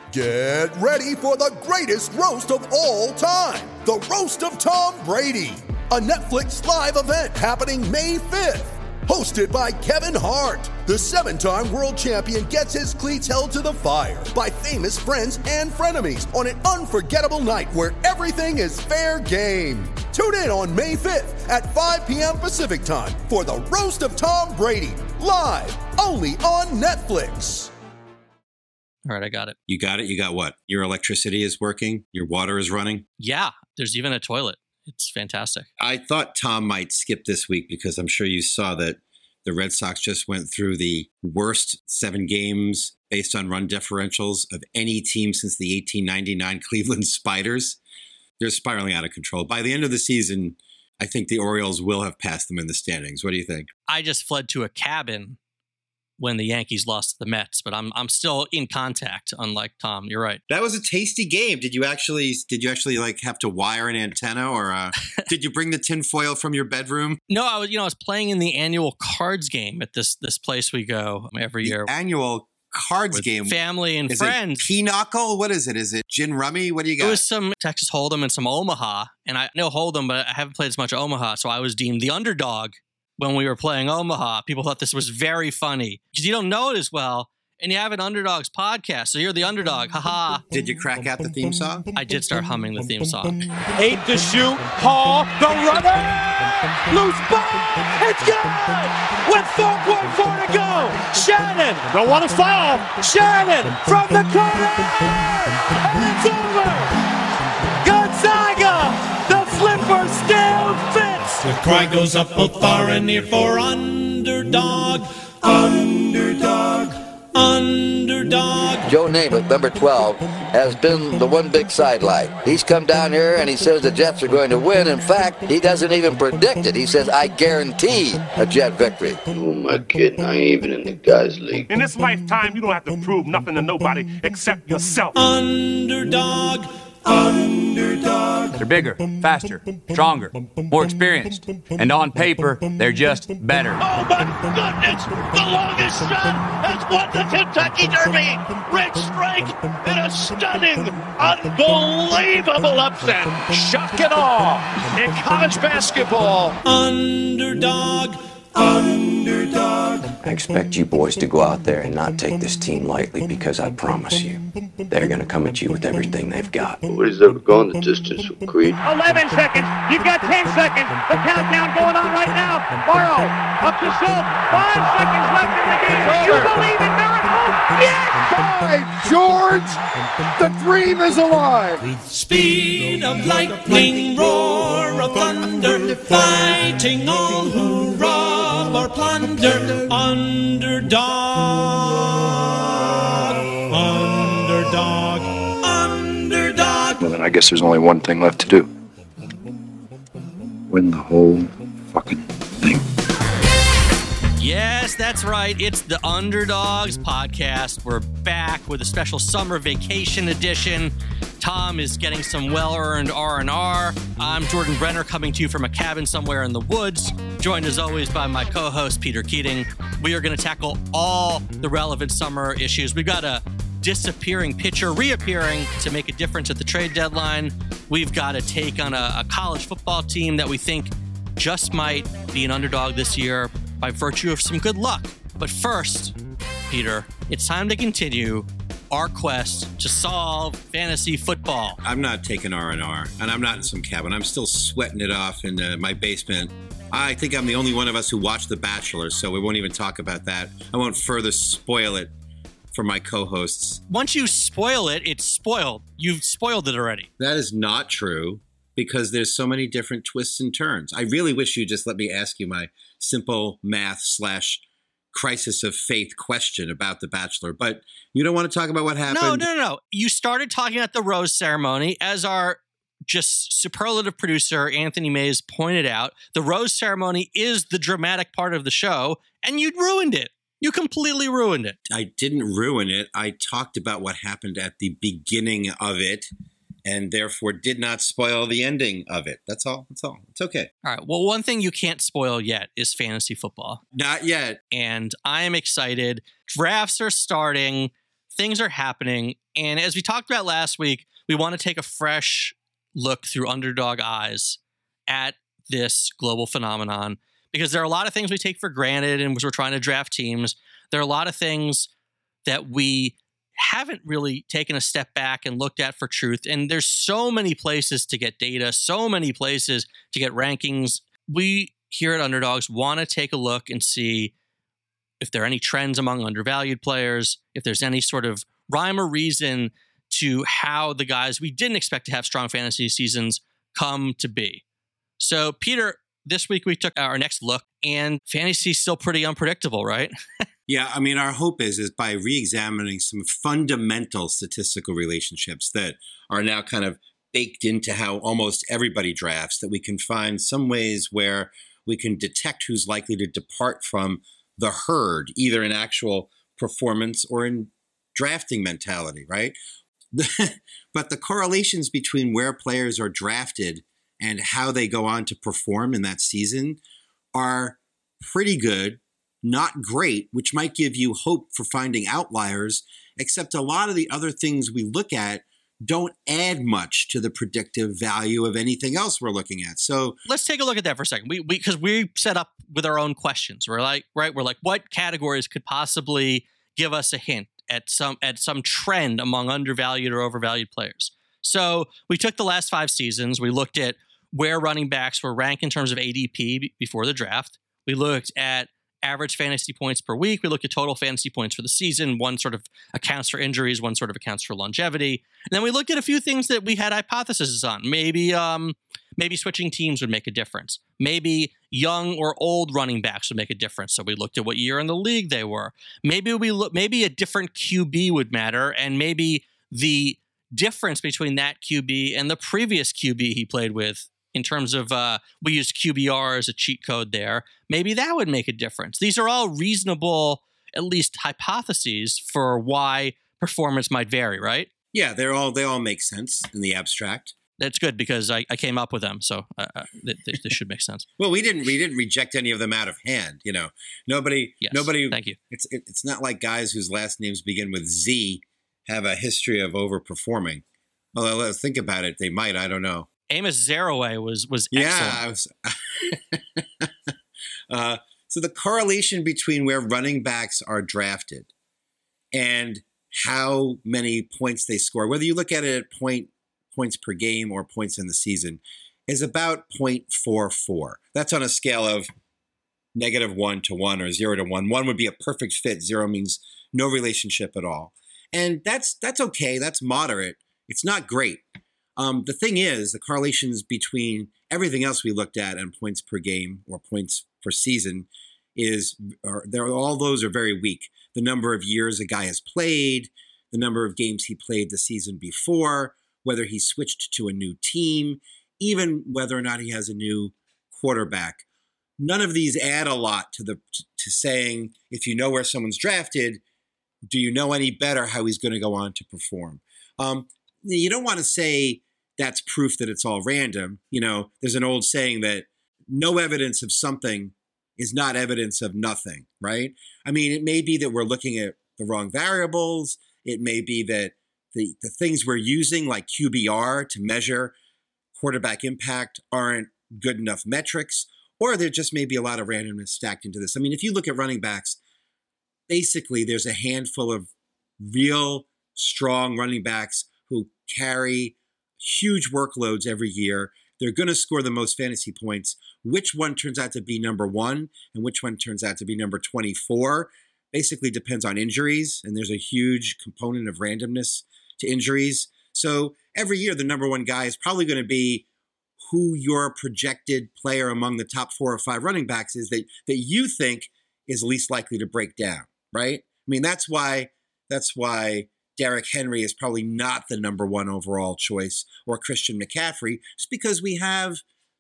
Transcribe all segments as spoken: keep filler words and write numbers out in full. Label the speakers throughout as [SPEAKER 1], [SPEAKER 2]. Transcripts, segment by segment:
[SPEAKER 1] Get ready for the greatest roast of all time, the Roast of Tom Brady, a Netflix live event happening May fifth. Hosted by Kevin Hart, the seven-time world champion gets his cleats held to the fire by famous friends and frenemies on an unforgettable night where everything is fair game. Tune in on May fifth at five p.m. Pacific time for the Roast of Tom Brady, live only on Netflix.
[SPEAKER 2] All right, I got it.
[SPEAKER 3] You got it? You got what? Your electricity is working? Your water is running?
[SPEAKER 2] Yeah, there's even a toilet. It's fantastic.
[SPEAKER 3] I thought Tom might skip this week because I'm sure you saw that the Red Sox just went through the worst seven games based on run differentials of any team since the eighteen ninety-nine Cleveland Spiders. They're spiraling out of control. By the end of the season, I think the Orioles will have passed them in the standings. What do you think?
[SPEAKER 2] I just fled to a cabin when the Yankees lost to the Mets, but I'm I'm still in contact, unlike Tom. You're right.
[SPEAKER 3] That was a tasty game. Did you actually did you actually like have to wire an antenna, or uh, did you bring the tinfoil from your bedroom?
[SPEAKER 2] No, I was you know I was playing in the annual cards game at this this place we go every
[SPEAKER 3] the
[SPEAKER 2] year.
[SPEAKER 3] Annual cards
[SPEAKER 2] with
[SPEAKER 3] game,
[SPEAKER 2] family and
[SPEAKER 3] is
[SPEAKER 2] friends.
[SPEAKER 3] It pinochle? What is it? Is it gin rummy? What do you got?
[SPEAKER 2] It was some Texas Hold'em and some Omaha, and I know Hold'em, but I haven't played as much Omaha, so I was deemed the underdog. When we were playing Omaha, people thought this was very funny because you don't know it as well, and you have an Underdogs podcast, so you're the underdog. Haha.
[SPEAKER 3] Did you crack out the theme song?
[SPEAKER 2] I did start humming the theme song.
[SPEAKER 4] Eight to shoot. Hall, the runner, loose ball. It's good. With four point four to go. Shannon, don't want to foul. Shannon from the corner, and it's over. Gonzaga, the flipper still fits.
[SPEAKER 5] The cry goes up both far and near for underdog, underdog, underdog.
[SPEAKER 6] Joe Namath, number twelve, has been the one big sidelight. He's come down here and he says the Jets are going to win. In fact, he doesn't even predict it. He says, I guarantee a Jet victory.
[SPEAKER 7] Who am I kidding? I ain't even in the guys' league.
[SPEAKER 4] In this lifetime, you don't have to prove nothing to nobody except yourself.
[SPEAKER 5] Underdog, underdog.
[SPEAKER 8] They're bigger, faster, stronger, more experienced. And on paper, they're just better.
[SPEAKER 9] Oh, my goodness! The longest shot has won the Kentucky Derby! Rick Strike in a stunning, unbelievable upset!
[SPEAKER 4] Shock and awe in college basketball.
[SPEAKER 5] Underdog, underdog.
[SPEAKER 10] I expect you boys to go out there and not take this team lightly because I promise you, they're going to come at you with everything they've got.
[SPEAKER 7] Nobody's ever gone the distance with Creed.
[SPEAKER 11] eleven seconds. You've got ten seconds. The countdown going on right now. Morrow up to Schultz. Five seconds left in the game. You believe in miracles? Yes!
[SPEAKER 4] By George, the dream is alive.
[SPEAKER 5] Speed of lightning, roar of thunder, fighting all who rob or plunder. Underdog, underdog, underdog.
[SPEAKER 10] Well, then I guess there's only one thing left to do. Win the whole fucking thing.
[SPEAKER 2] Yes, that's right. It's the Underdogs podcast. We're back with a special summer vacation edition. Tom is getting some well-earned R and R. I'm Jordan Brenner, coming to you from a cabin somewhere in the woods, joined as always by my co-host Peter Keating. We are going to tackle all the relevant summer issues. We've got a disappearing pitcher reappearing to make a difference at the trade deadline. We've got a take on a, a college football team that we think just might be an underdog this year by virtue of some good luck. But first, Peter, it's time to continue our quest to solve fantasy football.
[SPEAKER 3] I'm not taking R and R, and I'm not in some cabin. I'm still sweating it off in uh, my basement. I think I'm the only one of us who watched The Bachelor, so we won't even talk about that. I won't further spoil it for my co-hosts.
[SPEAKER 2] Once you spoil it, it's spoiled. You've spoiled it already.
[SPEAKER 3] That is not true, because there's so many different twists and turns. I really wish you'd just let me ask you my simple math slash crisis of faith question about The Bachelor, but you don't want to talk about what happened?
[SPEAKER 2] No, no, no, no. You started talking about the rose ceremony. As our just superlative producer, Anthony Mays, pointed out, the rose ceremony is the dramatic part of the show, and you ruined it. You completely ruined it.
[SPEAKER 3] I didn't ruin it. I talked about what happened at the beginning of it, and therefore did not spoil the ending of it. That's all. That's all. It's okay.
[SPEAKER 2] All right. Well, one thing you can't spoil yet is fantasy football.
[SPEAKER 3] Not yet.
[SPEAKER 2] And I am excited. Drafts are starting. things are happening. And as we talked about last week, we want to take a fresh look through underdog eyes at this global phenomenon, because there are a lot of things we take for granted and we're trying to draft teams. There are a lot of things that we haven't really taken a step back and looked at for truth. And there's so many places to get data, so many places to get rankings. We here at Underdogs want to take a look and see if there are any trends among undervalued players, if there's any sort of rhyme or reason to how the guys we didn't expect to have strong fantasy seasons come to be. So, Peter, this week we took our next look, and fantasy is still pretty unpredictable, right?
[SPEAKER 3] Yeah, I mean, our hope is, is by re-examining some fundamental statistical relationships that are now kind of baked into how almost everybody drafts, that we can find some ways where we can detect who's likely to depart from the herd, either in actual performance or in drafting mentality, right? But the correlations between where players are drafted and how they go on to perform in that season are pretty good, not great, which might give you hope for finding outliers, except a lot of the other things we look at don't add much to the predictive value of anything else we're looking at. So
[SPEAKER 2] let's take a look at that for a second. We we because we set up with our own questions. We're like, right, we're like, what categories could possibly give us a hint at some at some trend among undervalued or overvalued players? So we took the last five seasons. We looked at where running backs were ranked in terms of A D P before the draft. We looked at average fantasy points per week. We looked at total fantasy points for the season. One sort of accounts for injuries. One sort of accounts for longevity. And then we looked at a few things that we had hypotheses on. Maybe um, maybe switching teams would make a difference. Maybe young or old running backs would make a difference. So we looked at what year in the league they were. Maybe we look. Maybe a different Q B would matter, and maybe the difference between that Q B and the previous Q B he played with, in terms of, uh, we used Q B R as a cheat code there, maybe that would make a difference. These are all reasonable, at least hypotheses for why performance might vary, right?
[SPEAKER 3] Yeah, they're all they all make sense in the abstract.
[SPEAKER 2] That's good, because I, I came up with them, so uh, they, they should make sense.
[SPEAKER 3] Well, we didn't we didn't reject any of them out of hand. You know, nobody
[SPEAKER 2] yes,
[SPEAKER 3] nobody.
[SPEAKER 2] Thank you.
[SPEAKER 3] It's it, it's not like guys whose last names begin with Z have a history of overperforming. Well, let's think about it. They might. I don't know.
[SPEAKER 2] Amos Zaraway was was
[SPEAKER 3] yeah.
[SPEAKER 2] excellent.
[SPEAKER 3] I was, uh, so the correlation between where running backs are drafted and how many points they score, whether you look at it at point points per game or points in the season, is about zero point four four. That's on a scale of negative one to one or zero to one. One would be a perfect fit. Zero means no relationship at all. And that's that's okay. That's moderate. It's not great. Um, the thing is, the correlations between everything else we looked at and points per game or points per season is, are, there, all those are very weak. The number of years a guy has played, the number of games he played the season before, whether he switched to a new team, even whether or not he has a new quarterback. None of these add a lot to the to saying, if you know where someone's drafted, do you know any better how he's going to go on to perform? Um, you don't want to say that's proof that it's all random. You know, there's an old saying that no evidence of something is not evidence of nothing, right? I mean, it may be that we're looking at the wrong variables. It may be that the, the things we're using, like Q B R to measure quarterback impact, aren't good enough metrics, or there just may be a lot of randomness stacked into this. I mean, if you look at running backs, basically there's a handful of real strong running backs who carry huge workloads every year. They're going to score the most fantasy points. Which one turns out to be number one and which one turns out to be number twenty-four basically depends on injuries, and there's a huge component of randomness to injuries. So every year, the number one guy is probably going to be who your projected player among the top four or five running backs is that, that you think is least likely to break down, right? I mean, that's why that's why Derrick Henry is probably not the number one overall choice, or Christian McCaffrey, just because we have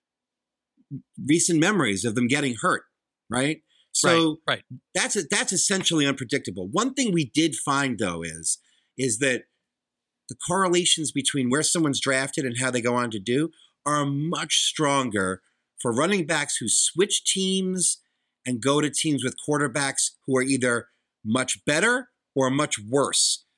[SPEAKER 3] recent memories of them getting hurt, right? So
[SPEAKER 2] right, right.
[SPEAKER 3] that's that's essentially unpredictable. One thing we did find, though, is is that the correlations between where someone's drafted and how they go on to do are much stronger for running backs who switch teams and go to teams with quarterbacks who are either much better or much worse.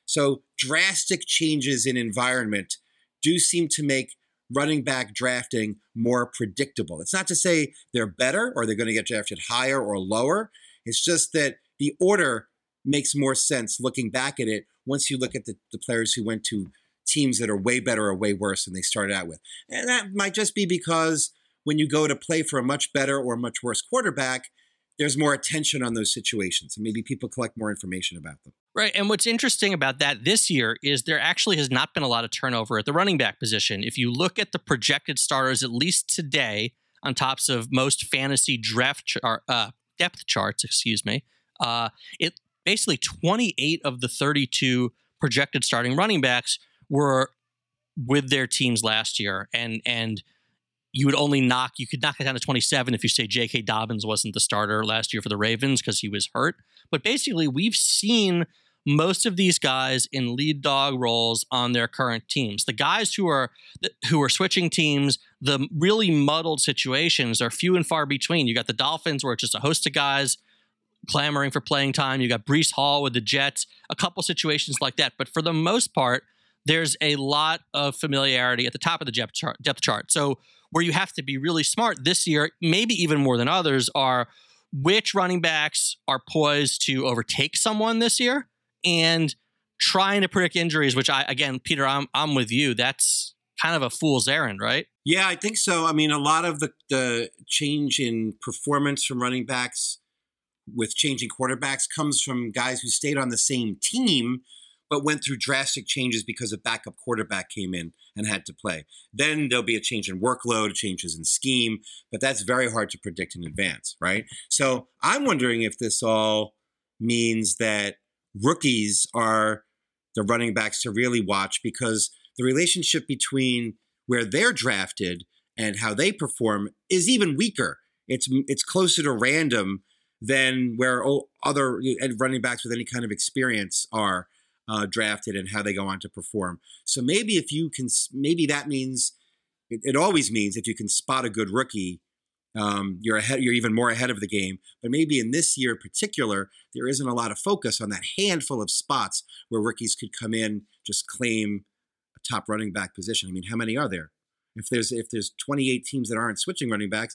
[SPEAKER 3] So drastic changes in environment do seem to make running back drafting more predictable. It's not to say they're better or they're going to get drafted higher or lower. It's just that the order makes more sense looking back at it once you look at the, the players who went to teams that are way better or way worse than they started out with. And that might just be because when you go to play for a much better or much worse quarterback, there's more attention on those situations, and maybe people collect more information about them.
[SPEAKER 2] Right. And what's interesting about that this year is there actually has not been a lot of turnover at the running back position. If you look at the projected starters, at least today, on tops of most fantasy draft char- uh, depth charts, excuse me, uh, it basically twenty-eight of the thirty-two projected starting running backs were with their teams last year. And, and you would only knock, you could knock it down to twenty-seven if you say J K. Dobbins wasn't the starter last year for the Ravens because he was hurt. But basically, we've seen most of these guys in lead dog roles on their current teams. The guys who are who are switching teams, the really muddled situations are few and far between. You got the Dolphins where it's just a host of guys clamoring for playing time. You got Breece Hall with the Jets, a couple situations like that. But for the most part, there's a lot of familiarity at the top of the depth chart. Depth chart. So where you have to be really smart this year, maybe even more than others, are which running backs are poised to overtake someone this year, and trying to predict injuries, which I, again, Peter, I'm I'm with you. That's kind of a fool's errand, right?
[SPEAKER 3] Yeah, I think so. I mean, a lot of the, the change in performance from running backs with changing quarterbacks comes from guys who stayed on the same team but went through drastic changes because a backup quarterback came in and had to play. Then there'll be a change in workload, changes in scheme, but that's very hard to predict in advance, right? So I'm wondering if this all means that rookies are the running backs to really watch, because the relationship between where they're drafted and how they perform is even weaker. It's it's closer to random than where other running backs with any kind of experience are uh, drafted and how they go on to perform. So maybe if you can, maybe that means, it, it always means if you can spot a good rookie, Um, you're ahead. You're even more ahead of the game. But maybe in this year in particular, there isn't a lot of focus on that handful of spots where rookies could come in, just claim a top running back position. I mean, how many are there? If there's if there's twenty-eight teams that aren't switching running backs,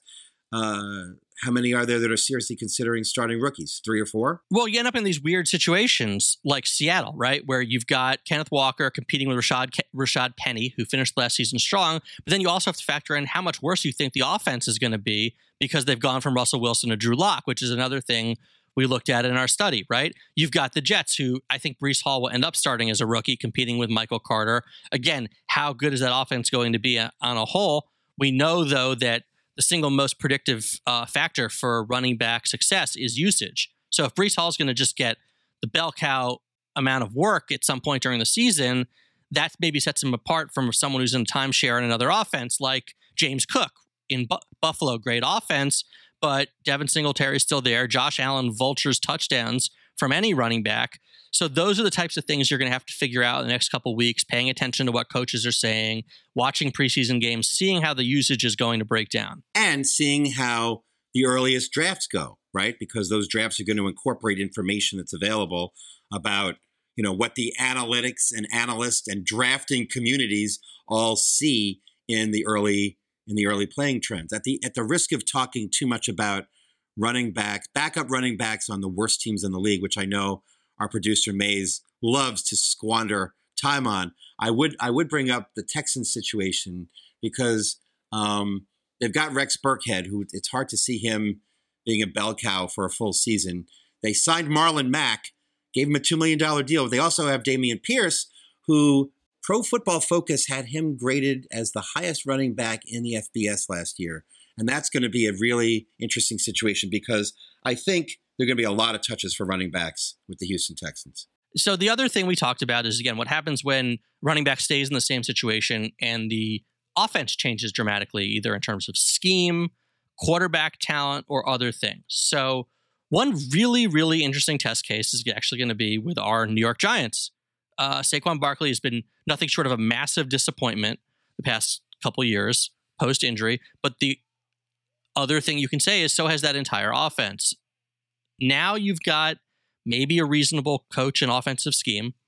[SPEAKER 3] uh, how many are there that are seriously considering starting rookies? Three or four?
[SPEAKER 2] Well, you end up in these weird situations like Seattle, right, where you've got Kenneth Walker competing with Rashad Rashad Penny, who finished last season strong, but then you also have to factor in how much worse you think the offense is going to be because they've gone from Russell Wilson to Drew Lock, which is another thing we looked at in our study, right? You've got the Jets, who I think Breece Hall will end up starting as a rookie, competing with Michael Carter. Again, how good is that offense going to be on a whole? We know, though, that the single most predictive uh, factor for running back success is usage. So if Breece Hall is going to just get the bell cow amount of work at some point during the season, that maybe sets him apart from someone who's in timeshare in another offense, like James Cook in Bu- Buffalo. Great offense, but Devin Singletary is still there. Josh Allen vultures touchdowns from any running back. So those are the types of things you're going to have to figure out in the next couple of weeks, paying attention to what coaches are saying, watching preseason games, seeing how the usage is going to break down.
[SPEAKER 3] And seeing how the earliest drafts go, right? Because those drafts are going to incorporate information that's available about, you know, what the analytics and analysts and drafting communities all see in the early in the early playing trends. At the at the risk of talking too much about running backs, backup running backs on the worst teams in the league, which I know our producer Mays loves to squander time on, I would I would bring up the Texans situation because um, they've got Rex Burkhead, who it's hard to see him being a bell cow for a full season. They signed Marlon Mack, gave him a two million dollars deal. They also have Dameon Pierce, who Pro Football Focus had him graded as the highest running back in the F B S last year. And that's going to be a really interesting situation because I think there are going to be a lot of touches for running backs with the Houston Texans.
[SPEAKER 2] So the other thing we talked about is, again, what happens when running back stays in the same situation and the offense changes dramatically, either in terms of scheme, quarterback talent, or other things. So one really, really interesting test case is actually going to be with our New York Giants. Uh, Saquon Barkley has been nothing short of a massive disappointment the past couple years post-injury, but the other thing you can say is so has that entire offense. Now you've got maybe a reasonable coach and offensive scheme.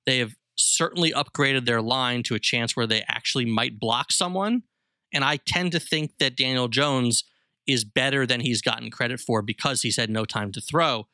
[SPEAKER 2] They have certainly upgraded their line to a chance where they actually might block someone. And I tend to think that Daniel Jones is better than he's gotten credit for because he's had no time to throw.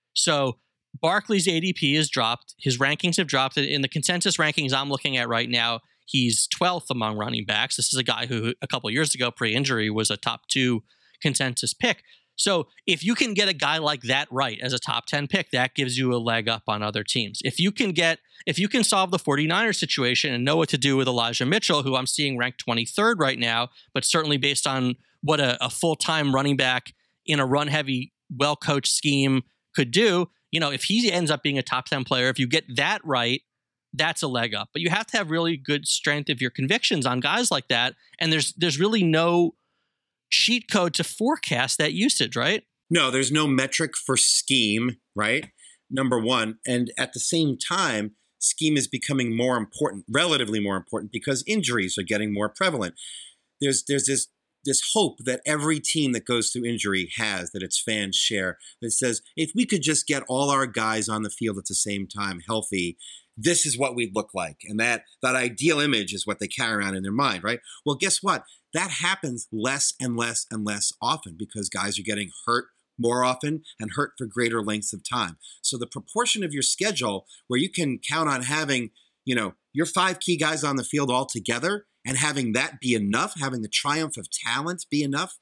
[SPEAKER 2] So Barkley's A D P has dropped. His rankings have dropped. In the consensus rankings I'm looking at right now, he's twelfth among running backs. This is a guy who a couple of years ago, pre-injury, was a top two consensus pick. So if you can get a guy like that right as a top ten pick, that gives you a leg up on other teams. If you can get, if you can solve the 49ers situation and know what to do with Elijah Mitchell, who I'm seeing ranked twenty-third right now, but certainly based on what a, a full-time running back in a run-heavy, well-coached scheme could do, you know, if he ends up being a top ten player, if you get that right, that's a leg up. But you have to have really good strength of your convictions on guys like that. And there's there's really no cheat code to forecast that usage, right?
[SPEAKER 3] No, there's no metric for scheme, right? Number one. And at the same time, scheme is becoming more important, relatively more important, because injuries are getting more prevalent. There's there's this this hope that every team that goes through injury has, that its fans share, that says, if we could just get all our guys on the field at the same time healthy, this is what we'd look like. And that that ideal image is what they carry around in their mind, right? Well, guess what? That happens less and less and less often because guys are getting hurt more often and hurt for greater lengths of time. So the proportion of your schedule where you can count on having, you know, your five key guys on the field all together and having that be enough, having the triumph of talent be enough,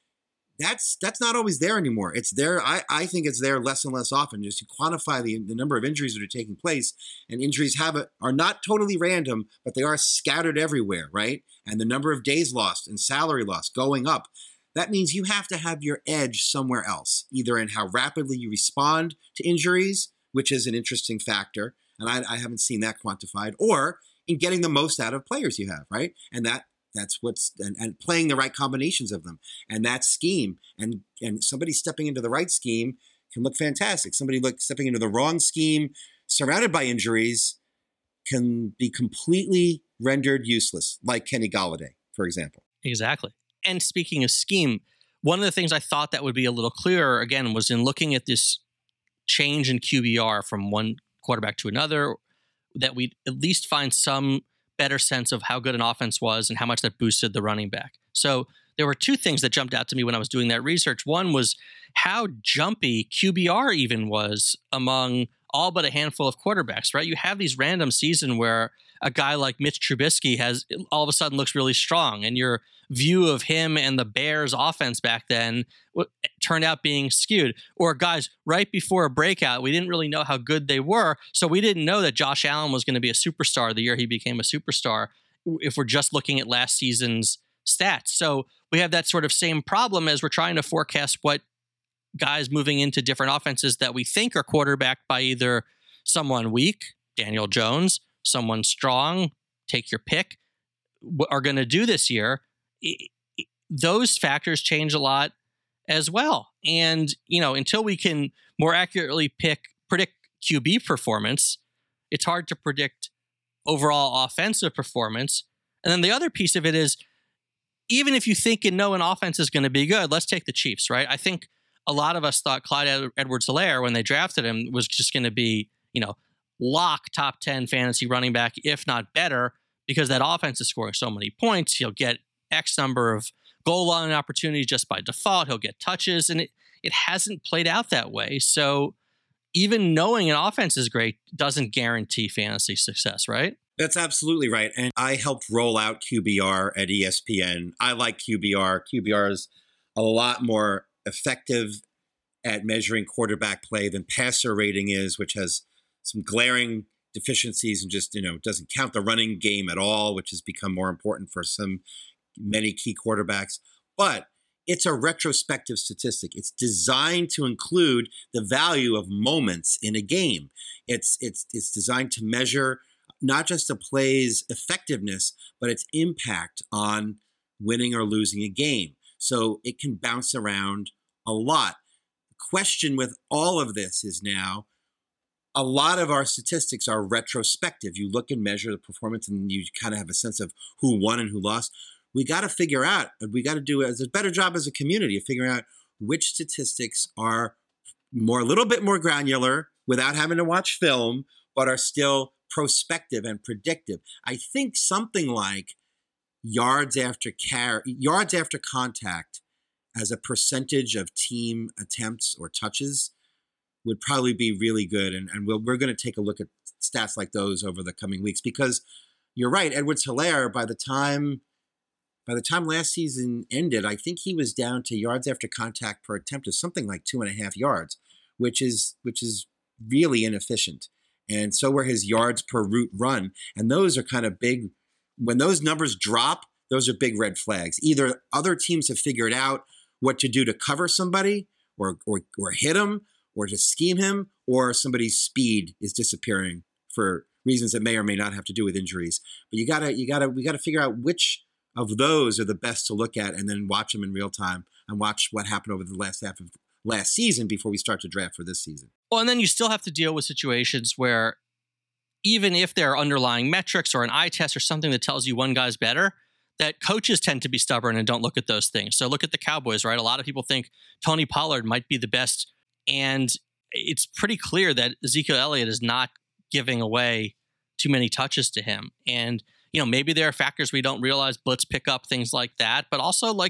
[SPEAKER 3] that's that's not always there anymore. It's there. I, I think it's there less and less often. Just to quantify the, the number of injuries that are taking place, and injuries have a, are not totally random, but they are scattered everywhere, right? And the number of days lost and salary lost going up. That means you have to have your edge somewhere else, either in how rapidly you respond to injuries, which is an interesting factor, and I, I haven't seen that quantified, or in getting the most out of players you have, right? And that that's what's and, and playing the right combinations of them, and that scheme, and and somebody stepping into the right scheme can look fantastic. Somebody look stepping into the wrong scheme, surrounded by injuries, can be completely rendered useless, like Kenny Golladay, for example.
[SPEAKER 2] Exactly. And speaking of scheme, one of the things I thought that would be a little clearer, again, was in looking at this change in Q B R from one quarterback to another, that we'd at least find some better sense of how good an offense was and how much that boosted the running back. So there were two things that jumped out to me when I was doing that research. One was how jumpy Q B R even was among all but a handful of quarterbacks, right? You have these random seasons where a guy like Mitch Trubisky has all of a sudden looks really strong, and your view of him and the Bears offense back then turned out being skewed. Or guys, right before a breakout, we didn't really know how good they were, so we didn't know that Josh Allen was going to be a superstar the year he became a superstar if we're just looking at last season's stats. So we have that sort of same problem as we're trying to forecast what guys moving into different offenses that we think are quarterbacked by either someone weak, Daniel Jones, someone strong, take your pick, are going to do this year. Those factors change a lot as well. And, you know, until we can more accurately pick, predict Q B performance, it's hard to predict overall offensive performance. And then the other piece of it is, even if you think and know an offense is going to be good, let's take the Chiefs, right? I think a lot of us thought Clyde Edwards-Helaire, when they drafted him, was just going to be, you know, lock top ten fantasy running back, if not better, because that offense is scoring so many points. He'll get X number of goal line opportunities just by default. He'll get touches, and it, it hasn't played out that way. So even knowing an offense is great doesn't guarantee fantasy success, right?
[SPEAKER 3] That's absolutely right. And I helped roll out Q B R at E S P N. I like Q B R. Q B R is a lot more effective at measuring quarterback play than passer rating is, which has some glaring deficiencies and just, you know, doesn't count the running game at all, which has become more important for some many key quarterbacks. But it's a retrospective statistic. It's designed to include the value of moments in a game. It's it's it's designed to measure not just a play's effectiveness, but its impact on winning or losing a game. So it can bounce around a lot. The question with all of this is now, a lot of our statistics are retrospective. You look and measure the performance and you kind of have a sense of who won and who lost. We got to figure out, we got to do a better job as a community of figuring out which statistics are more, a little bit more granular without having to watch film, but are still prospective and predictive. I think something like yards after car- yards after contact as a percentage of team attempts or touches would probably be really good. And, and we'll, we're going to take a look at stats like those over the coming weeks, because you're right. Edwards-Helaire, by the time by the time last season ended, I think he was down to yards after contact per attempt of something like two and a half yards, which is which is really inefficient. And so were his yards per route run. And those are kind of big. When those numbers drop, those are big red flags. Either other teams have figured out what to do to cover somebody or or, or hit him, or to scheme him, or somebody's speed is disappearing for reasons that may or may not have to do with injuries. But you gotta, you gotta, we gotta figure out which of those are the best to look at, and then watch them in real time and watch what happened over the last half of last season before we start to draft for this season.
[SPEAKER 2] Well, and then you still have to deal with situations where even if there are underlying metrics or an eye test or something that tells you one guy's better, that coaches tend to be stubborn and don't look at those things. So look at the Cowboys, right? A lot of people think Tony Pollard might be the best, and it's pretty clear that Ezekiel Elliott is not giving away too many touches to him. And, you know, maybe there are factors we don't realize, blitz pickup, things like that, but also like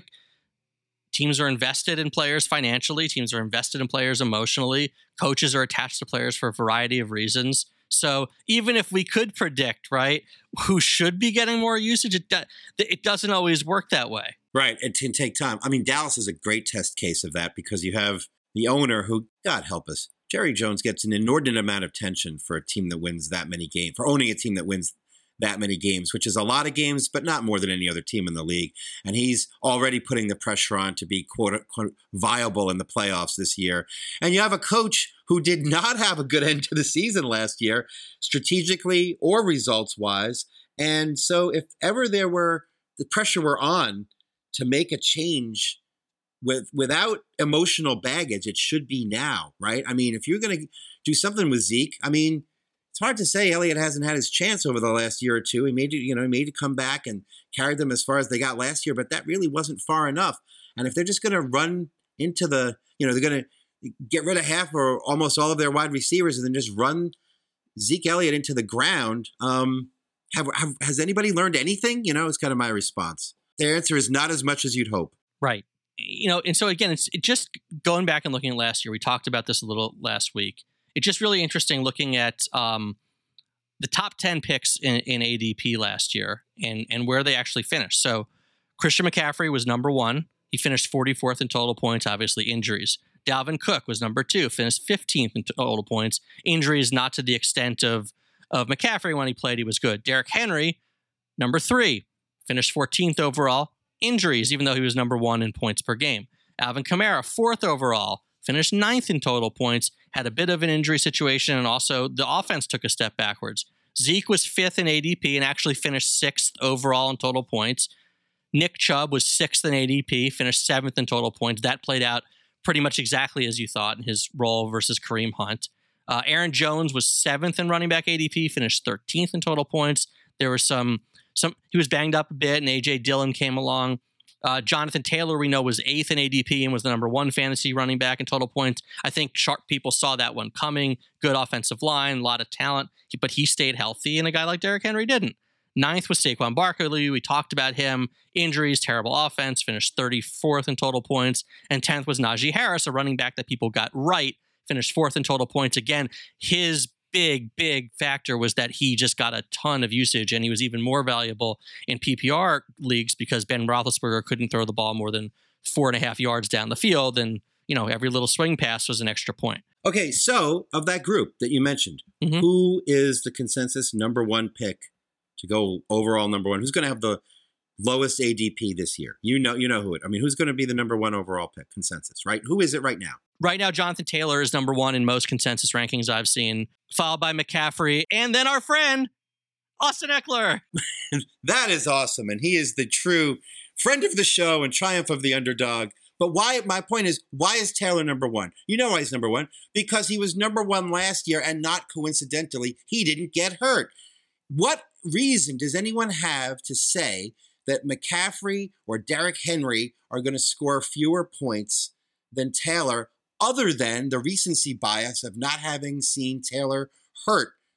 [SPEAKER 2] teams are invested in players financially, teams are invested in players emotionally, coaches are attached to players for a variety of reasons. So even if we could predict, right, who should be getting more usage, it, do- it doesn't always work that way.
[SPEAKER 3] Right. It can take time. I mean, Dallas is a great test case of that, because you have the owner who, God help us, Jerry Jones gets an inordinate amount of attention for a team that wins that many games, for owning a team that wins that many games, which is a lot of games, but not more than any other team in the league. And he's already putting the pressure on to be quote unquote viable in the playoffs this year. And you have a coach who did not have a good end to the season last year, strategically or results wise. And so if ever there were, the pressure were on to make a change with without emotional baggage, it should be now, right? I mean, if you're going to do something with Zeke, I mean, it's hard to say Elliott hasn't had his chance over the last year or two. He made, you know, he made it come back and carried them as far as they got last year, but that really wasn't far enough. And if they're just going to run into the, you know, they're going to get rid of half or almost all of their wide receivers and then just run Zeke Elliott into the ground, um, have, have has anybody learned anything? You know, it's kind of my response. Their answer is not as much as you'd hope.
[SPEAKER 2] Right. You know, and so again, it's it just going back and looking at last year. We talked about this a little last week. It's just really interesting looking at um, the top ten picks in, in A D P last year and and where they actually finished. So Christian McCaffrey was number one. He finished forty-fourth in total points, obviously injuries. Dalvin Cook was number two, finished fifteenth in total points. Injuries not to the extent of, of McCaffrey. When he played, he was good. Derrick Henry, number three, finished fourteenth overall. Injuries, even though he was number one in points per game. Alvin Kamara, fourth overall, finished ninth in total points, had a bit of an injury situation, and also the offense took a step backwards. Zeke was fifth in A D P and actually finished sixth overall in total points. Nick Chubb was sixth in A D P, finished seventh in total points. That played out pretty much exactly as you thought in his role versus Kareem Hunt. Uh, Aaron Jones was seventh in running back A D P, finished thirteenth in total points. There was some Some he was banged up a bit, and A J Dillon came along. Uh, Jonathan Taylor, we know, was eighth in A D P and was the number one fantasy running back in total points. I think sharp people saw that one coming. Good offensive line, a lot of talent, but he stayed healthy, and a guy like Derrick Henry didn't. Ninth was Saquon Barkley. We talked about him. Injuries, terrible offense, finished thirty-fourth in total points. And tenth was Najee Harris, a running back that people got right, finished fourth in total points. Again, his big, big factor was that he just got a ton of usage, and he was even more valuable in P P R leagues because Ben Roethlisberger couldn't throw the ball more than four and a half yards down the field, and you know every little swing pass was an extra point.
[SPEAKER 3] Okay, so of that group that you mentioned, mm-hmm. who is the consensus number one pick to go overall number one? Who's going to have the lowest A D P this year? You know, you know who it. I mean, who's going to be the number one overall pick consensus? Right? Who is it right now?
[SPEAKER 2] Right now, Jonathan Taylor is number one in most consensus rankings I've seen, followed by McCaffrey, and then our friend, Austin Eckler.
[SPEAKER 3] That is awesome, and he is the true friend of the show and triumph of the underdog. But why? My point is, why is Taylor number one? You know why he's number one? Because he was number one last year, and not coincidentally, he didn't get hurt. What reason does anyone have to say that McCaffrey or Derrick Henry are going to score fewer points than Taylor, other than the recency bias of not having seen Taylor hurt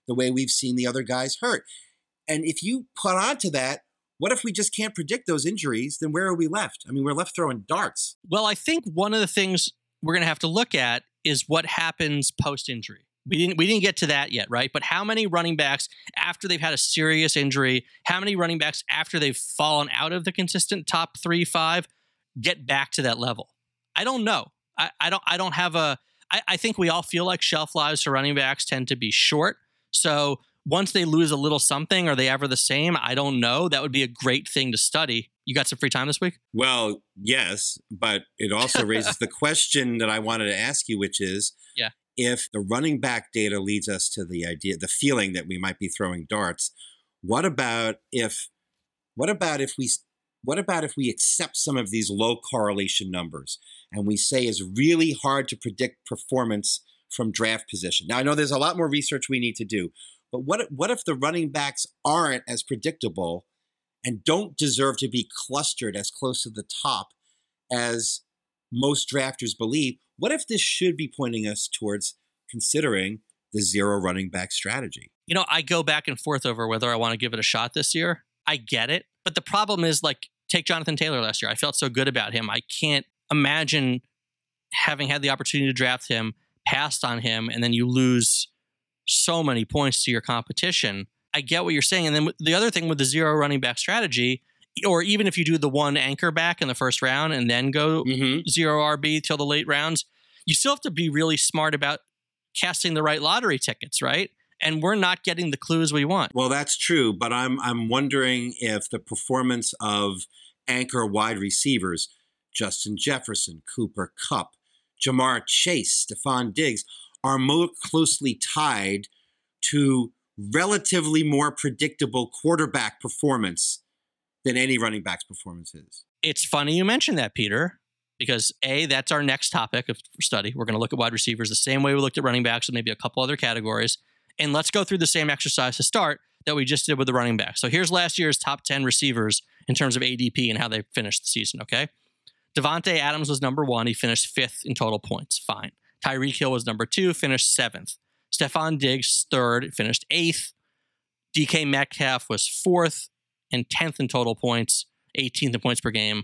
[SPEAKER 3] the way we've seen the other guys hurt. And if you put on to that, what if we just can't predict those injuries? Then where are we left? I mean, we're left throwing darts.
[SPEAKER 2] Well, I think one of the things we're going to have to look at is what happens post-injury. We didn't we didn't get to that yet, right? But how many running backs after they've had a serious injury, how many running backs after they've fallen out of the consistent top three, five, get back to that level? I don't know. I, I don't I don't have a I, I think we all feel like shelf lives for running backs tend to be short. So once they lose a little something, are they ever the same? I don't know. That would be a great thing to study. You got some free time this week?
[SPEAKER 3] Well, yes, but it also raises the question that I wanted to ask you, which is,
[SPEAKER 2] yeah.
[SPEAKER 3] if the running back data leads us to the idea, the feeling that we might be throwing darts, what about if, what about if we, what about if we accept some of these low correlation numbers and we say it's really hard to predict performance from draft position? Now, I know there's a lot more research we need to do, but what, what if the running backs aren't as predictable and don't deserve to be clustered as close to the top as most drafters believe? What if this should be pointing us towards considering the zero running back strategy?
[SPEAKER 2] You know, I go back and forth over whether I want to give it a shot this year. I get it. But the problem is, like, take Jonathan Taylor last year. I felt so good about him. I can't imagine having had the opportunity to draft him, passed on him, and then you lose so many points to your competition. I get what you're saying. And then the other thing with the zero running back strategy, or even if you do the one anchor back in the first round and then go
[SPEAKER 3] mm-hmm.
[SPEAKER 2] zero R B till the late rounds, you still have to be really smart about casting the right lottery tickets, right? And we're not getting the clues we want.
[SPEAKER 3] Well, that's true, but I'm I'm wondering if the performance of anchor wide receivers, Justin Jefferson, Cooper Kupp, Jamar Chase, Stephon Diggs, are more closely tied to relatively more predictable quarterback performance than any running back's performance is.
[SPEAKER 2] It's funny you mentioned that, Peter, because A, that's our next topic of study. We're going to look at wide receivers the same way we looked at running backs and maybe a couple other categories. And let's go through the same exercise to start that we just did with the running back. So here's last year's top ten receivers in terms of A D P and how they finished the season, okay? Devontae Adams was number one. He finished fifth in total points. Fine. Tyreek Hill was number two, finished seventh. Stephon Diggs, third, finished eighth. D K Metcalf was fourth and tenth in total points, eighteenth in points per game.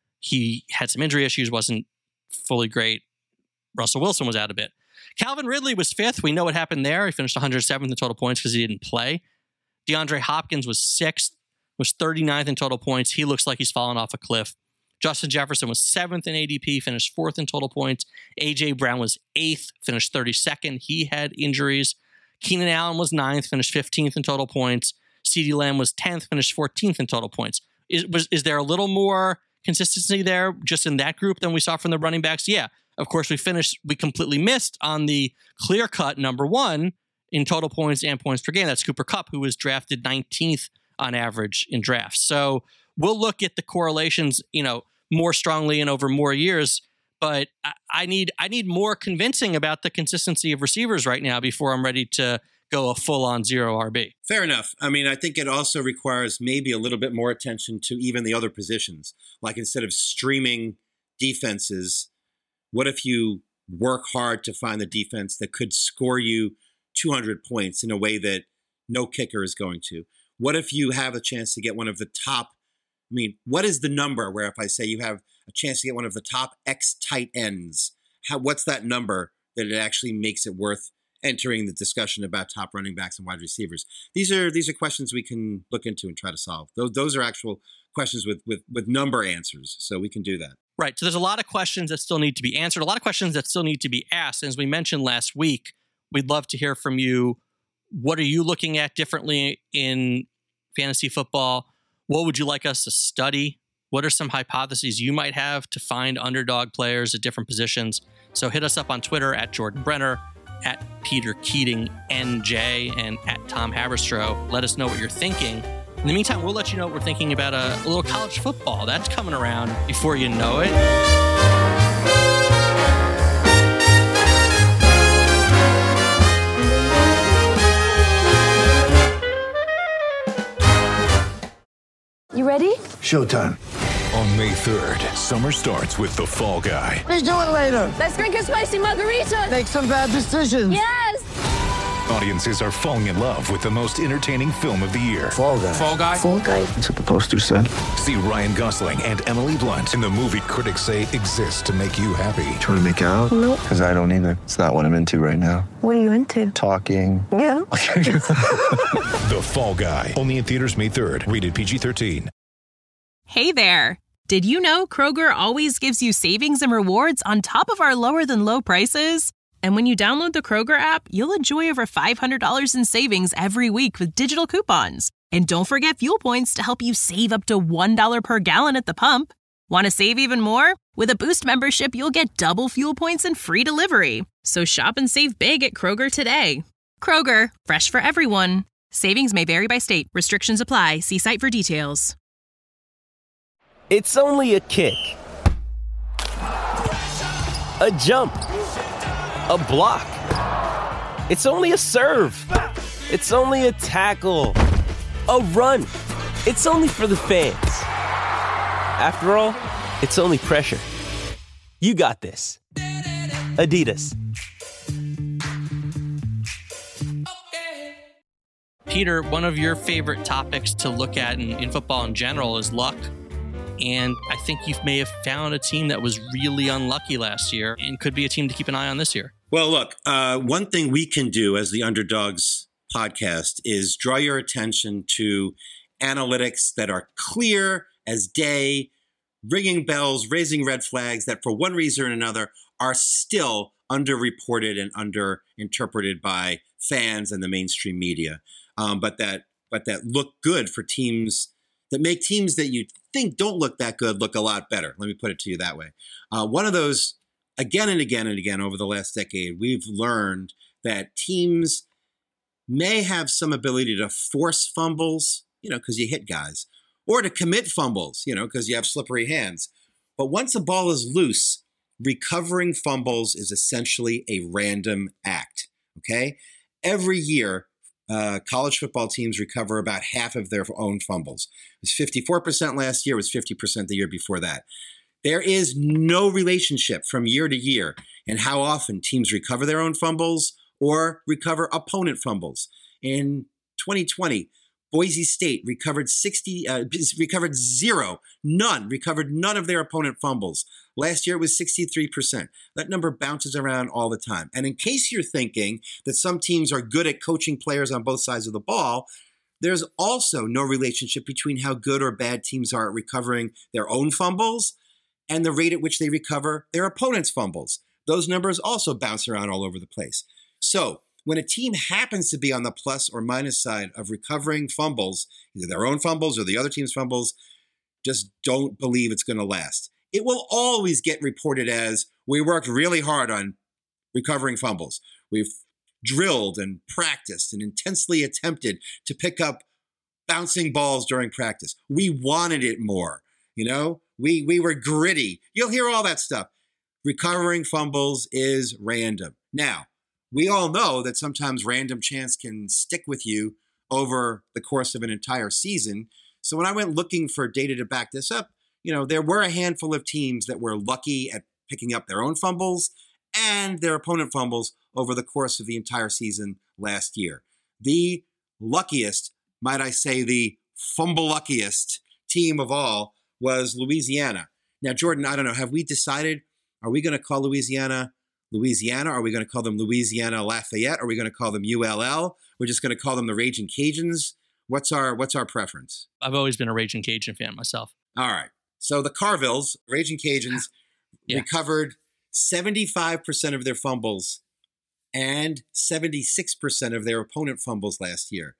[SPEAKER 2] He had some injury issues, wasn't fully great. Russell Wilson was out a bit. Calvin Ridley was fifth. We know what happened there. He finished one hundred seventh in total points because he didn't play. DeAndre Hopkins was sixth, was thirty-ninth in total points. He looks like he's fallen off a cliff. Justin Jefferson was seventh in A D P, finished fourth in total points. A J Brown was eighth, finished thirty-second. He had injuries. Keenan Allen was ninth, finished fifteenth in total points. CeeDee Lamb was tenth, finished fourteenth in total points. Is, was, is there a little more consistency there just in that group than we saw from the running backs? Yeah. Of course, we finished, we completely missed on the clear-cut number one in total points and points per game. That's Cooper Kupp, who was drafted nineteenth on average in drafts. So we'll look at the correlations, you know, more strongly and over more years. But I, I need I need more convincing about the consistency of receivers right now before I'm ready to go a full-on zero R B.
[SPEAKER 3] Fair enough. I mean, I think it also requires maybe a little bit more attention to even the other positions. Like instead of streaming defenses, what if you work hard to find the defense that could score you two hundred points in a way that no kicker is going to? What if you have a chance to get one of the top, I mean, what is the number where if I say you have a chance to get one of the top X tight ends, how, what's that number that it actually makes it worth entering the discussion about top running backs and wide receivers? These are these are questions we can look into and try to solve. Those those are actual questions with with with number answers, so we can do that.
[SPEAKER 2] Right. So there's a lot of questions that still need to be answered, a lot of questions that still need to be asked. And as we mentioned last week, we'd love to hear from you. What are you looking at differently in fantasy football? What would you like us to study? What are some hypotheses you might have to find underdog players at different positions? So hit us up on Twitter at Jordan Brenner, at Peter Keating N J, and at Tom Haberstroh. Let us know what you're thinking. In the meantime, we'll let you know what we're thinking about a, a little college football. That's coming around before you know it.
[SPEAKER 12] You ready?
[SPEAKER 13] Showtime. On May third, summer starts with The Fall Guy.
[SPEAKER 12] Let's do it later. Let's drink a spicy margarita.
[SPEAKER 13] Make some bad decisions.
[SPEAKER 12] Yes.
[SPEAKER 13] Audiences are falling in love with the most entertaining film of the year.
[SPEAKER 14] Fall Guy.
[SPEAKER 13] Fall Guy?
[SPEAKER 14] Fall Guy. That's what the poster said.
[SPEAKER 13] See Ryan Gosling and Emily Blunt in the movie critics say exists to make you happy.
[SPEAKER 14] Trying to make it out?
[SPEAKER 12] Nope.
[SPEAKER 14] Because I don't either. It's not what I'm into right now.
[SPEAKER 12] What are you into?
[SPEAKER 14] Talking.
[SPEAKER 12] Yeah.
[SPEAKER 13] The Fall Guy. Only in theaters May third. Rated P G thirteen.
[SPEAKER 15] Hey there. Did you know Kroger always gives you savings and rewards on top of our lower than low prices? And when you download the Kroger app, you'll enjoy over five hundred dollars in savings every week with digital coupons. And don't forget fuel points to help you save up to one dollar per gallon at the pump. Want to save even more? With a Boost membership, you'll get double fuel points and free delivery. So shop and save big at Kroger today. Kroger, fresh for everyone. Savings may vary by state. Restrictions apply. See site for details.
[SPEAKER 16] It's only a kick. A jump. A block. It's only a serve. It's only a tackle. A run. It's only for the fans. After all, it's only pressure. You got this. Adidas.
[SPEAKER 2] Peter, one of your favorite topics to look at in, in football in general is luck. And I think you may have found a team that was really unlucky last year and could be a team to keep an eye on this year.
[SPEAKER 3] Well, look, uh, one thing we can do as the Underdogs podcast is draw your attention to analytics that are clear as day, ringing bells, raising red flags that for one reason or another are still underreported and underinterpreted by fans and the mainstream media, um, but that but that look good for teams, that make teams that you think don't look that good look a lot better. Let me put it to you that way. Uh, one of those, again and again and again over the last decade, we've learned that teams may have some ability to force fumbles, you know, because you hit guys, or to commit fumbles, you know, because you have slippery hands. But once a ball is loose, recovering fumbles is essentially a random act, okay? Every year, uh, college football teams recover about half of their own fumbles. It was fifty-four percent last year, it was fifty percent the year before that. There is no relationship from year to year in how often teams recover their own fumbles or recover opponent fumbles. In twenty twenty, Boise State recovered sixty, uh, recovered zero, none, recovered none of their opponent fumbles. Last year it was sixty-three percent. That number bounces around all the time. And in case you're thinking that some teams are good at coaching players on both sides of the ball, there's also no relationship between how good or bad teams are at recovering their own fumbles and the rate at which they recover their opponent's fumbles. Those numbers also bounce around all over the place. So when a team happens to be on the plus or minus side of recovering fumbles, either their own fumbles or the other team's fumbles, just don't believe it's going to last. It will always get reported as, we worked really hard on recovering fumbles. We've drilled and practiced and intensely attempted to pick up bouncing balls during practice. We wanted it more, you know? We, we were gritty. You'll hear all that stuff. Recovering fumbles is random. Now, we all know that sometimes random chance can stick with you over the course of an entire season. So when I went looking for data to back this up, you know, there were a handful of teams that were lucky at picking up their own fumbles and their opponent fumbles over the course of the entire season last year. The luckiest, might I say the fumble luckiest team of all was Louisiana. Now, Jordan, I don't know, have we decided, are we going to call Louisiana Louisiana? Are we going to call them Louisiana Lafayette? Are we going to call them U L L? We're just going to call them the Raging Cajuns? What's our what's our preference?
[SPEAKER 2] I've always been a Raging Cajun fan myself.
[SPEAKER 3] All right. So the Carvilles, Raging Cajuns, yeah. recovered seventy-five percent of their fumbles and seventy-six percent of their opponent fumbles last year.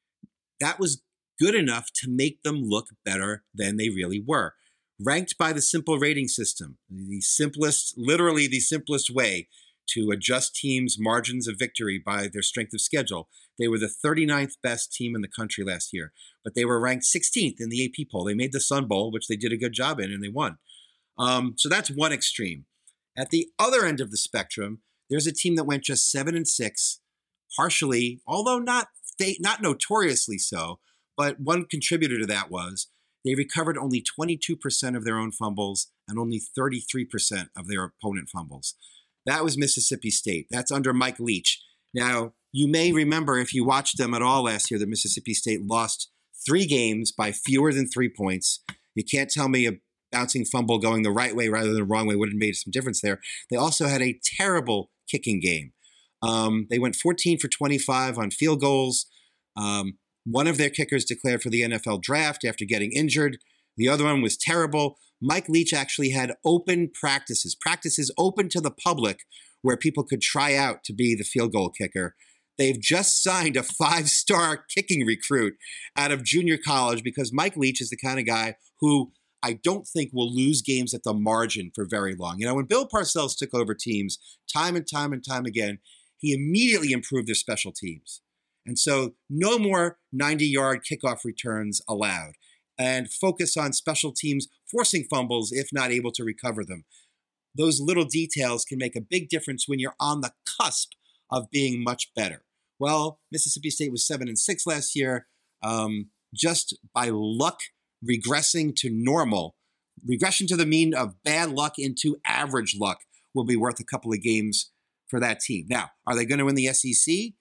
[SPEAKER 3] That was good enough to make them look better than they really were. Ranked by the simple rating system, the simplest, literally the simplest way to adjust teams' margins of victory by their strength of schedule, they were the thirty-ninth best team in the country last year. But they were ranked sixteenth in the A P poll. They made the Sun Bowl, which they did a good job in, and they won. Um, so that's one extreme. At the other end of the spectrum, there's a team that went just seven and six, partially, although not not notoriously so. But one contributor to that was they recovered only twenty-two percent of their own fumbles and only thirty-three percent of their opponent fumbles. That was Mississippi State. That's under Mike Leach. Now, you may remember if you watched them at all last year that Mississippi State lost three games by fewer than three points. You can't tell me a bouncing fumble going the right way rather than the wrong way would have made some difference there. They also had a terrible kicking game. Um, they went fourteen for twenty-five on field goals. Um, one of their kickers declared for the N F L draft after getting injured. The other one was terrible. Mike Leach actually had open practices, practices open to the public where people could try out to be the field goal kicker. They've just signed a five-star kicking recruit out of junior college because Mike Leach is the kind of guy who I don't think will lose games at the margin for very long. You know, when Bill Parcells took over teams time and time and time again, he immediately improved their special teams. And so no more ninety-yard kickoff returns allowed. And focus on special teams forcing fumbles if not able to recover them. Those little details can make a big difference when you're on the cusp of being much better. Well, Mississippi State was seven and six last year, um, just by luck regressing to normal. Regression to the mean of bad luck into average luck will be worth a couple of games for that team. Now, are they going to win the S E C?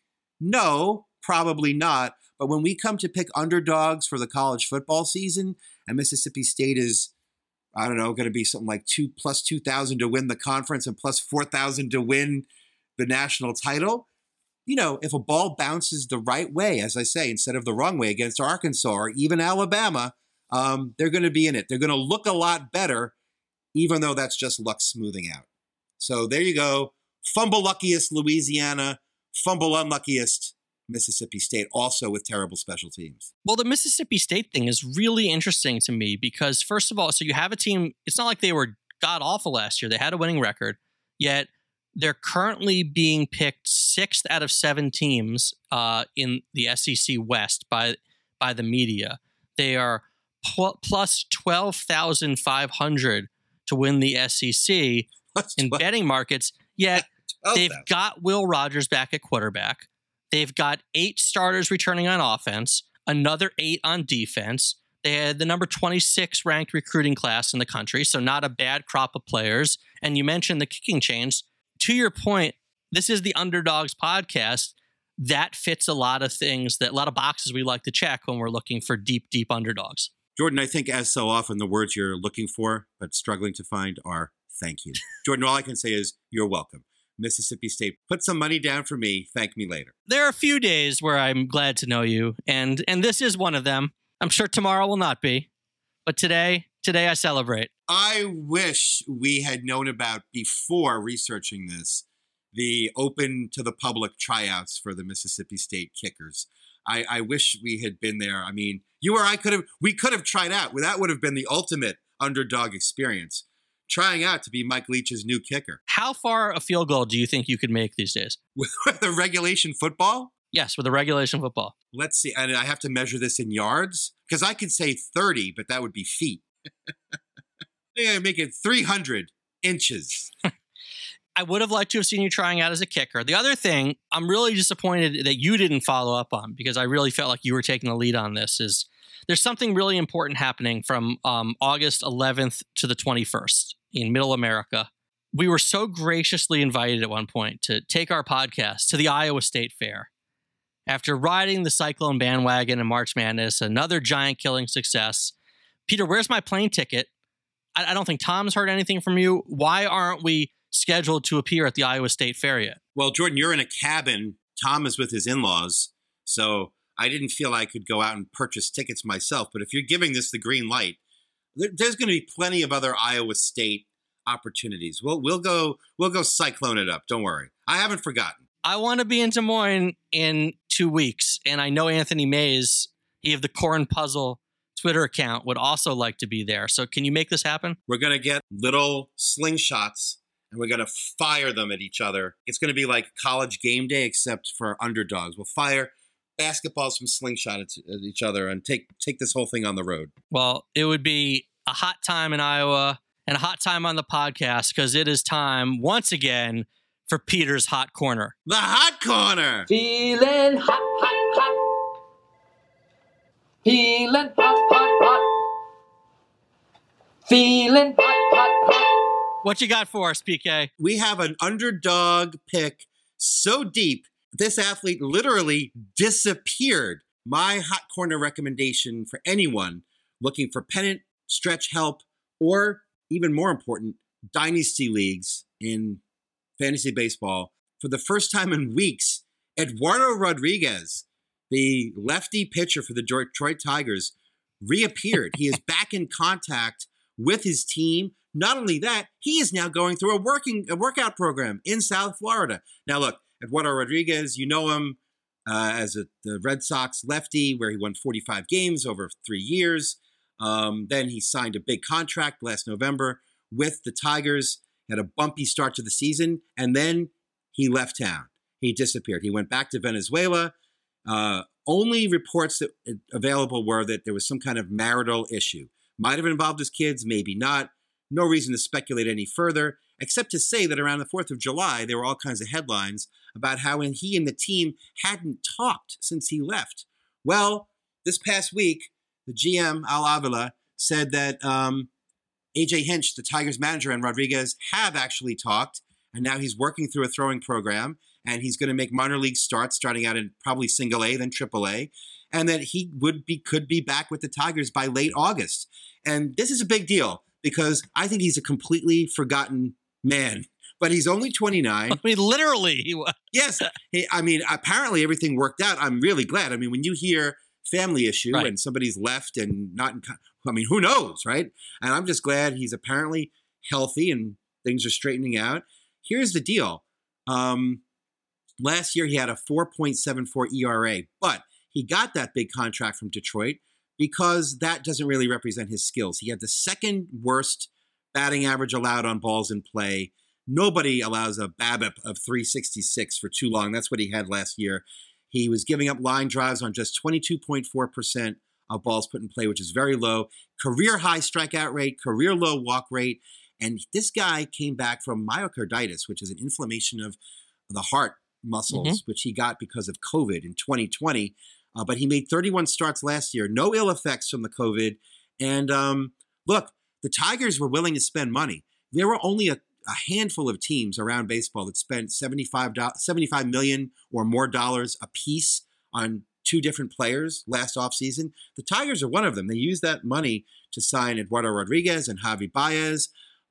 [SPEAKER 3] No, probably not. But when we come to pick underdogs for the college football season, and Mississippi State is, I don't know, going to be something like two plus two thousand to win the conference and plus four thousand to win the national title. You know, if a ball bounces the right way, as I say, instead of the wrong way against Arkansas or even Alabama, um, they're going to be in it. They're going to look a lot better, even though that's just luck smoothing out. So there you go. Fumble luckiest Louisiana, fumble unluckiest Mississippi State, also with terrible special teams.
[SPEAKER 2] Well, the Mississippi State thing is really interesting to me because, first of all, so you have a team, it's not like they were god-awful last year. They had a winning record, yet they're currently being picked sixth out of seven teams uh, in the S E C West by by the media. They are pl- plus twelve thousand five hundred to win the S E C in betting markets, yet they've got Will Rogers back at quarterback. They've got eight starters returning on offense, another eight on defense. They had the number twenty-six ranked recruiting class in the country, so not a bad crop of players. And you mentioned the kicking change. To your point, this is the Underdogs podcast. That fits a lot of things, that a lot of boxes we like to check when we're looking for deep, deep underdogs.
[SPEAKER 3] Jordan, I think as so often, the words you're looking for but struggling to find are thank you. Jordan, all I can say is you're welcome. Mississippi State, put some money down for me. Thank me later.
[SPEAKER 2] There are a few days where I'm glad to know you, and and this is one of them. I'm sure tomorrow will not be, but today, today I celebrate.
[SPEAKER 3] I wish we had known about, before researching this, the open to the public tryouts for the Mississippi State kickers. I, I wish we had been there. I mean, you or I could have, we could have tried out. That would have been the ultimate underdog experience. Trying out to be Mike Leach's new kicker.
[SPEAKER 2] How far a field goal do you think you could make these days?
[SPEAKER 3] With the regulation football?
[SPEAKER 2] Yes, with the regulation football.
[SPEAKER 3] Let's see. And I have to measure this in yards? Because I could say thirty, but that would be feet. I make it three hundred inches.
[SPEAKER 2] I would have liked to have seen you trying out as a kicker. The other thing I'm really disappointed that you didn't follow up on, because I really felt like you were taking the lead on this, is there's something really important happening from um, August eleventh to the twenty-first in Middle America. We were so graciously invited at one point to take our podcast to the Iowa State Fair. After riding the Cyclone bandwagon in March Madness, another giant killing success. Peter, where's my plane ticket? I, I don't think Tom's heard anything from you. Why aren't we scheduled to appear at the Iowa State Fair yet?
[SPEAKER 3] Well, Jordan, you're in a cabin. Tom is with his in-laws. So I didn't feel I could go out and purchase tickets myself. But if you're giving this the green light, there, there's going to be plenty of other Iowa State opportunities. We'll we'll go we'll go cyclone it up. Don't worry. I haven't forgotten.
[SPEAKER 2] I want to be in Des Moines in two weeks, and I know Anthony Mays, he of the Corn Puzzle Twitter account, would also like to be there. So can you make this happen?
[SPEAKER 3] We're going to get little slingshots, and we're going to fire them at each other. It's going to be like college game day, except for underdogs. We'll fire basketballs from slingshot at each other and take take this whole thing on the road.
[SPEAKER 2] Well, it would be a hot time in Iowa and a hot time on the podcast, because it is time once again for Peter's Hot Corner.
[SPEAKER 3] The Hot Corner!
[SPEAKER 17] Feeling hot, hot, hot. Feeling hot, hot, hot. Feeling hot, hot, hot.
[SPEAKER 2] What you got for us, P K?
[SPEAKER 3] We have an underdog pick so deep this athlete literally disappeared. My hot corner recommendation for anyone looking for pennant, stretch help, or even more important, dynasty leagues in fantasy baseball. For the first time in weeks, Eduardo Rodriguez, the lefty pitcher for the Detroit Tigers, reappeared. He is back in contact with his team. Not only that, he is now going through a working a workout program in South Florida. Now look, Eduardo Rodriguez, you know him uh, as a, the Red Sox lefty, where he won forty-five games over three years. Um, then he signed a big contract last November with the Tigers, had a bumpy start to the season, and then he left town. He disappeared. He went back to Venezuela. Uh, only reports that available were that there was some kind of marital issue. Might have involved his kids, maybe not. No reason to speculate any further, except to say that around the fourth of July, there were all kinds of headlines about how he and the team hadn't talked since he left. Well, this past week, the G M, Al Avila, said that um, A J Hinch, the Tigers manager, and Rodriguez have actually talked, and now he's working through a throwing program, and he's going to make minor league starts, starting out in probably single A, then triple A, and that he would be could be back with the Tigers by late August. And this is a big deal because I think he's a completely forgotten man. But he's only twenty-nine.
[SPEAKER 2] I mean, literally, he was.
[SPEAKER 3] Yes. He, I mean, apparently everything worked out. I'm really glad. I mean, when you hear family issue
[SPEAKER 2] Right.
[SPEAKER 3] and somebody's left and not in, co- I mean, who knows, right? And I'm just glad he's apparently healthy and things are straightening out. Here's the deal. Um, last year, he had a four point seven four E R A, but he got that big contract from Detroit because that doesn't really represent his skills. He had the second worst batting average allowed on balls in play. Nobody allows a BABIP of three sixty-six for too long. That's what he had last year. He was giving up line drives on just twenty-two point four percent of balls put in play, which is very low. Career high strikeout rate, career low walk rate. And this guy came back from myocarditis, which is an inflammation of the heart muscles,
[SPEAKER 2] Mm-hmm.
[SPEAKER 3] which he got because of COVID in twenty twenty. Uh, but he made thirty-one starts last year. No ill effects from the COVID. And um, look, the Tigers were willing to spend money. There were only a, a handful of teams around baseball that spent seventy-five, seventy-five million or more dollars a piece on two different players last offseason. The Tigers are one of them. They used that money to sign Eduardo Rodriguez and Javi Baez.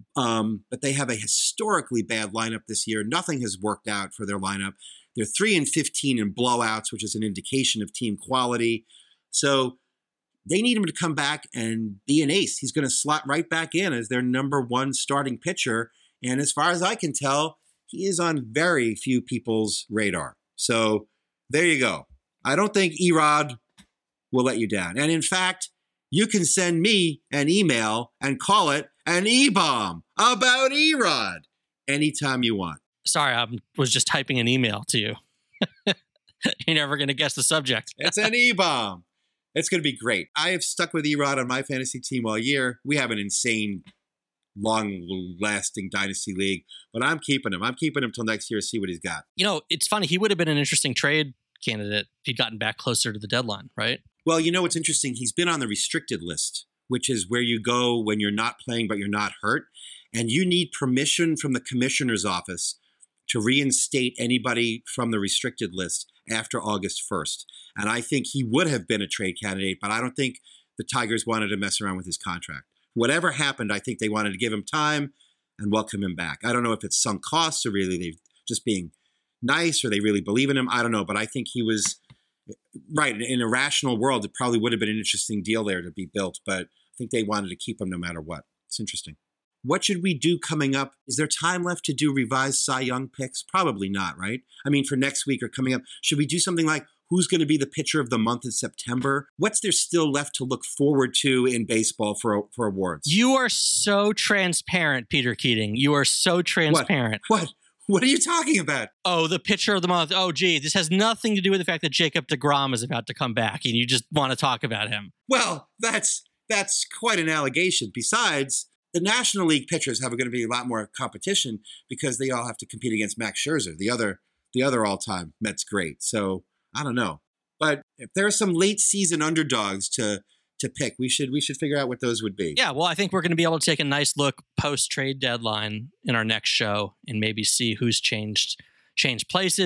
[SPEAKER 3] Um, but they have a historically bad lineup this year. Nothing has worked out for their lineup. They're three and fifteen in blowouts, which is an indication of team quality. So they need him to come back and be an ace. He's going to slot right back in as their number one starting pitcher. And as far as I can tell, he is on very few people's radar. So there you go. I don't think Erod will let you down. And in fact, you can send me an email and call it an E-bomb about Erod anytime you want.
[SPEAKER 2] Sorry, I was just typing an email to you. You're never going to guess the subject.
[SPEAKER 3] It's an E-bomb. It's going to be great. I have stuck with Erod on my fantasy team all year. We have an insane, long-lasting dynasty league, but I'm keeping him. I'm keeping him till next year to see what he's got.
[SPEAKER 2] You know, it's funny. He would have been an interesting trade candidate if he'd gotten back closer to the deadline, right?
[SPEAKER 3] Well, you know what's interesting? He's been on the restricted list, which is where you go when you're not playing but you're not hurt. And you need permission from the commissioner's office to reinstate anybody from the restricted list after August first. And I think he would have been a trade candidate, but I don't think the Tigers wanted to mess around with his contract. Whatever happened, I think they wanted to give him time and welcome him back. I don't know if it's sunk costs or really they just being nice or they really believe in him. I don't know, but I think he was right. In a rational world, it probably would have been an interesting deal there to be built, but I think they wanted to keep him no matter what. It's interesting. What should we do coming up? Is there time left to do revised Cy Young picks? Probably not, right? I mean, for next week or coming up, should we do something like who's going to be the pitcher of the month in September? What's there still left to look forward to in baseball for for awards?
[SPEAKER 2] You are so transparent, Peter Keating. You are so transparent.
[SPEAKER 3] What? What? What are you talking about?
[SPEAKER 2] Oh, the pitcher of the month. Oh, gee, this has nothing to do with the fact that Jacob deGrom is about to come back, and you just want to talk about him.
[SPEAKER 3] Well, that's that's quite an allegation. Besides, the National League pitchers have going to be a lot more competition because they all have to compete against Max Scherzer, the other the other all-time Mets great. So I don't know, but if there are some late season underdogs to to pick, we should we should figure out what those would be.
[SPEAKER 2] Yeah, well, I think we're going to be able to take a nice look post trade deadline in our next show and maybe see who's changed changed places.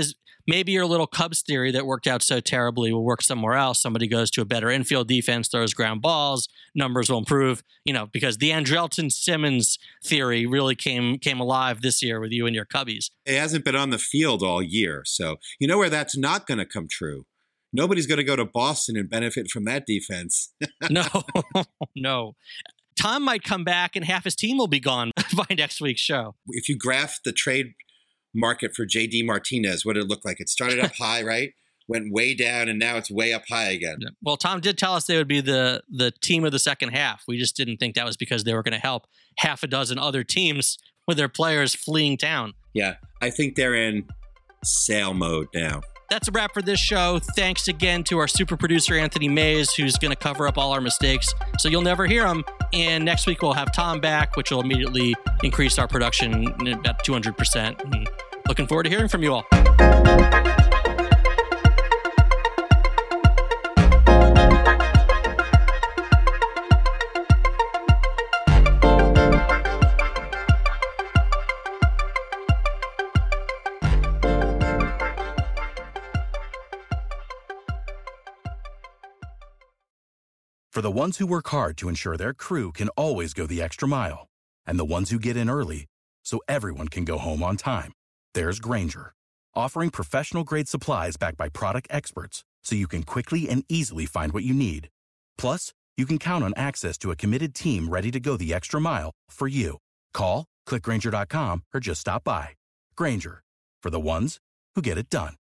[SPEAKER 2] maybe your little Cubs theory that worked out so terribly will work somewhere else. Somebody goes to a better infield defense, throws ground balls, numbers will improve, you know, because the Andrelton Simmons theory really came came alive this year with you and your Cubbies.
[SPEAKER 3] It hasn't been on the field all year. So you know where that's not going to come true? Nobody's going to go to Boston and benefit from that defense.
[SPEAKER 2] No, no. Tom might come back and half his team will be gone by next week's show.
[SPEAKER 3] If you graph the trade market for J D Martinez, what did it look like? It started up high, right? Went way down, and now it's way up high again.
[SPEAKER 2] Yeah. Well, Tom did tell us they would be the the team of the second half. We just didn't think that was because they were going to help half a dozen other teams with their players fleeing town.
[SPEAKER 3] Yeah, I think they're in sale mode now.
[SPEAKER 2] That's a wrap for this show. Thanks again to our super producer, Anthony Mays, who's going to cover up all our mistakes, so you'll never hear him. And next week, we'll have Tom back, which will immediately increase our production about two hundred percent. And looking forward to hearing from you all.
[SPEAKER 18] For the ones who work hard to ensure their crew can always go the extra mile, and the ones who get in early so everyone can go home on time, there's Grainger, offering professional-grade supplies backed by product experts so you can quickly and easily find what you need. Plus, you can count on access to a committed team ready to go the extra mile for you. Call, click Grainger dot com, or just stop by. Grainger, for the ones who get it done.